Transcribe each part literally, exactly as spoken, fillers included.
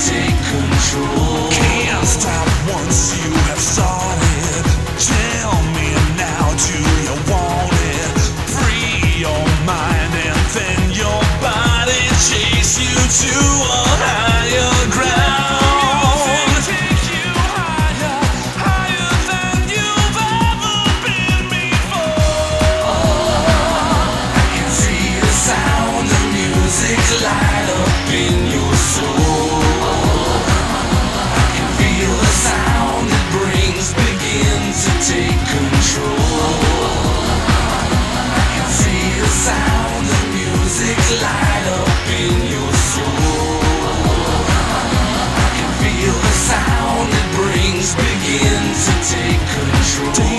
take control. Can't stop once you have started. Tell me now, do you want it? Free your mind and then your body chase you to a higher ground. Take you higher, higher than you've ever been before. I can see the sound of music light up in your soul. I can feel the sound it brings begin to take control. I can see the sound of music light up in your soul. I can feel the sound it brings begin to take control.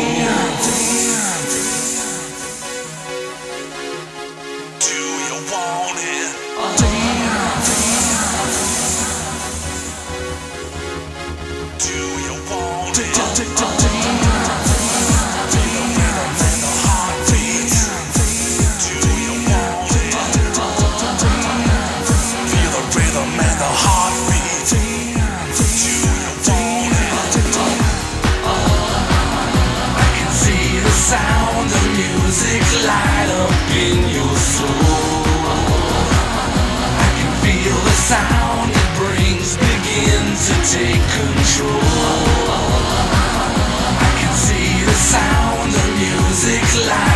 Do you want it? Do you want it? Sound of music light up in your soul. I can feel the sound it brings begin to take control. I can see the sound of music light